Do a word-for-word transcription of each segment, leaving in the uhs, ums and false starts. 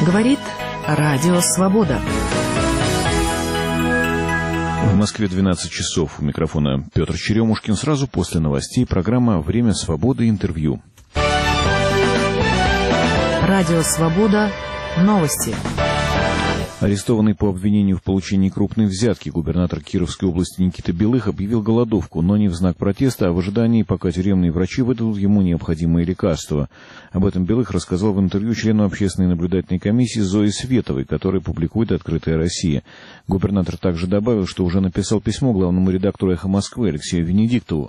Говорит Радио Свобода. В Москве двенадцать часов. У микрофона Петр Черемушкин. Сразу после новостей программа «Время свободы. Интервью». Радио Свобода. Новости. Арестованный по обвинению в получении крупной взятки губернатор Кировской области Никита Белых объявил голодовку, но не в знак протеста, а в ожидании, пока тюремные врачи выдадут ему необходимые лекарства. Об этом Белых рассказал в интервью члену общественной наблюдательной комиссии Зое Световой, которая публикует «Открытая Россия». Губернатор также добавил, что уже написал письмо главному редактору «Эхо Москвы» Алексею Венедиктову.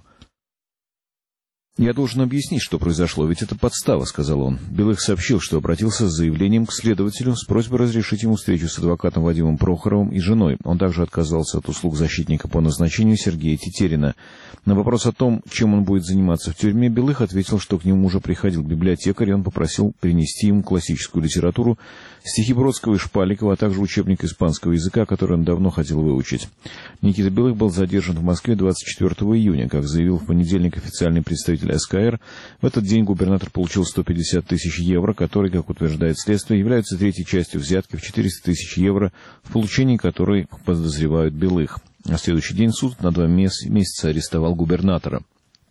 «Я должен объяснить, что произошло, ведь это подстава», — сказал он. Белых сообщил, что обратился с заявлением к следователю с просьбой разрешить ему встречу с адвокатом Вадимом Прохоровым и женой. Он также отказался от услуг защитника по назначению Сергея Тетерина. На вопрос о том, чем он будет заниматься в тюрьме, Белых ответил, что к нему уже приходил библиотекарь, и он попросил принести ему классическую литературу, стихи Бродского и Шпаликова, а также учебник испанского языка, который он давно хотел выучить. Никита Белых был задержан в Москве двадцать четвёртого июня, как заявил в понедельник официальный представитель СКР. В этот день губернатор получил сто пятьдесят тысяч евро, которые, как утверждает следствие, являются третьей частью взятки в четыреста тысяч евро, в получении которой подозревают Белых. На следующий день суд на два месяца арестовал губернатора.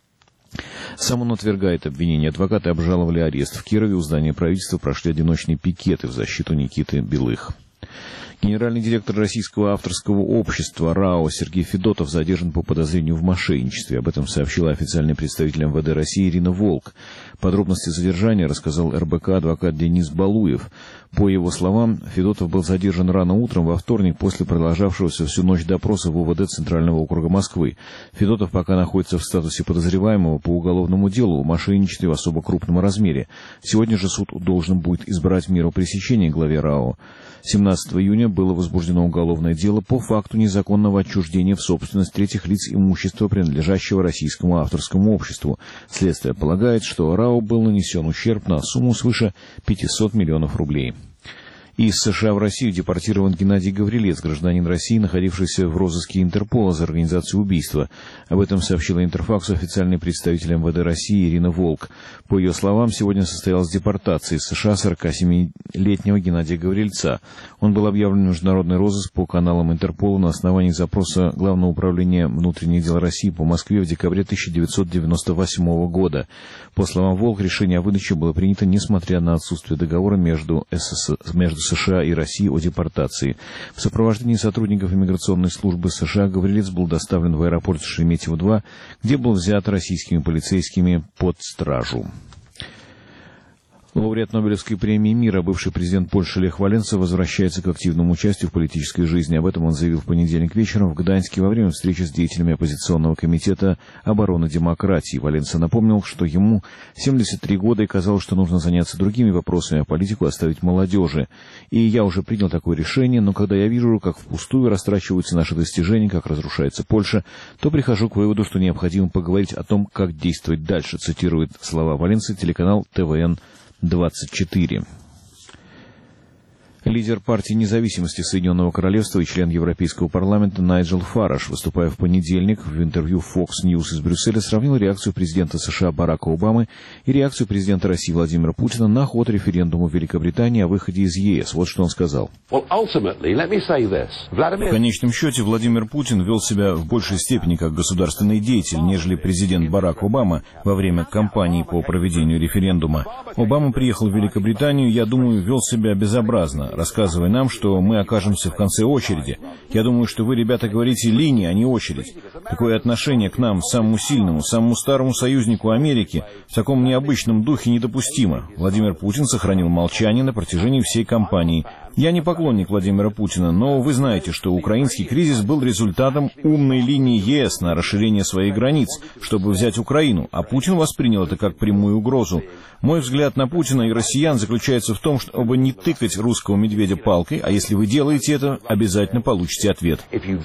Сам он отвергает обвинения. Адвокаты обжаловали арест. В Кирове у здания правительства прошли одиночные пикеты в защиту Никиты Белых. Генеральный директор Российского авторского общества РАО Сергей Федотов задержан по подозрению в мошенничестве. Об этом сообщила официальный представитель эм вэ дэ России Ирина Волк. Подробности задержания рассказал эр бэ ка адвокат Денис Балуев. По его словам, Федотов был задержан рано утром во вторник после продолжавшегося всю ночь допроса в о вэ дэ Центрального округа Москвы. Федотов пока находится в статусе подозреваемого по уголовному делу о мошенничестве в особо крупном размере. Сегодня же суд должен будет избрать меру пресечения главе РАО. семнадцатого июня было возбуждено уголовное дело по факту незаконного отчуждения в собственность третьих лиц имущества, принадлежащего Российскому авторскому обществу. Следствие полагает, что РАО был нанесен ущерб на сумму свыше пятисот миллионов рублей. Из США в Россию депортирован Геннадий Гаврилец, гражданин России, находившийся в розыске Интерпола за организацию убийства. Об этом сообщила Интерфаксу официальный представитель эм вэ дэ России Ирина Волк. По ее словам, сегодня состоялась депортация из США сорокасемилетнего Геннадия Гаврильца. Он был объявлен в международный розыск по каналам Интерпола на основании запроса Главного управления внутренних дел России по Москве в декабре тысяча девятьсот девяносто восьмого года. По словам Волк, решение о выдаче было принято несмотря на отсутствие договора между СССР, между США и России о депортации. В сопровождении сотрудников иммиграционной службы США Гаврилец был доставлен в аэропорт Шереметьево-два, где был взят российскими полицейскими под стражу. Лауреат Нобелевской премии мира, бывший президент Польши Лех Валенса возвращается к активному участию в политической жизни. Об этом он заявил в понедельник вечером в Гданьске во время встречи с деятелями оппозиционного комитета обороны демократии. Валенса напомнил, что ему семьдесят три года и казалось, что нужно заняться другими вопросами, а политику оставить молодежи. И я уже принял такое решение, но когда я вижу, как впустую растрачиваются наши достижения, как разрушается Польша, то прихожу к выводу, что необходимо поговорить о том, как действовать дальше, цитирует слова Валенсы телеканал тэ вэ эн двадцать четыре. Лидер партии независимости Соединенного Королевства и член Европейского парламента Найджел Фараж, выступая в понедельник в интервью Fox News из Брюсселя, сравнил реакцию президента США Барака Обамы и реакцию президента России Владимира Путина на ход референдума в Великобритании о выходе из е эс. Вот что он сказал. В конечном счете, Владимир Путин вел себя в большей степени как государственный деятель, нежели президент Барак Обама во время кампании по проведению референдума. Обама приехал в Великобританию, я думаю, вел себя безобразно, рассказывая нам, что мы окажемся в конце очереди. Я думаю, что вы, ребята, говорите линия, а не очередь. Такое отношение к нам, самому сильному, самому старому союзнику Америки, в таком необычном духе недопустимо. Владимир Путин сохранил молчание на протяжении всей кампании. Я не поклонник Владимира Путина, но вы знаете, что украинский кризис был результатом умной линии е эс на расширение своих границ, чтобы взять Украину, а Путин воспринял это как прямую угрозу. Мой взгляд на Путина и россиян заключается в том, чтобы не тыкать русского медведя палкой, а если вы делаете это, обязательно получите ответ.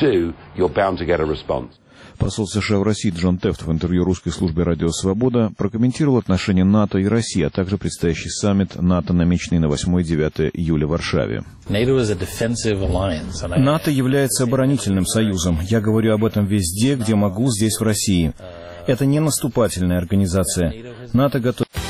Посол США в России Джон Тефт в интервью русской службе «Радио Свобода» прокомментировал отношения НАТО и России, а также предстоящий саммит НАТО, намеченный на восьмое-девятое июля в Варшаве. НАТО является оборонительным союзом. Я говорю об этом везде, где могу, здесь, в России. Это не наступательная организация. НАТО готов...